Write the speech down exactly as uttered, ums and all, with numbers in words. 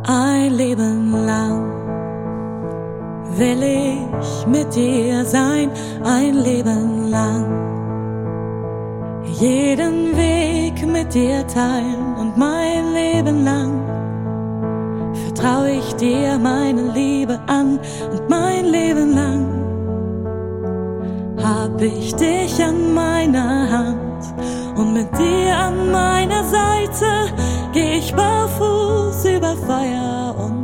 Ein Leben lang will ich mit dir sein, ein Leben lang. Jeden Weg mit dir teilen und mein Leben lang vertraue ich dir meine Liebe an und mein Leben lang hab ich dich an meiner Hand und mit dir an meiner Seite geh ich barfuß über Feuer und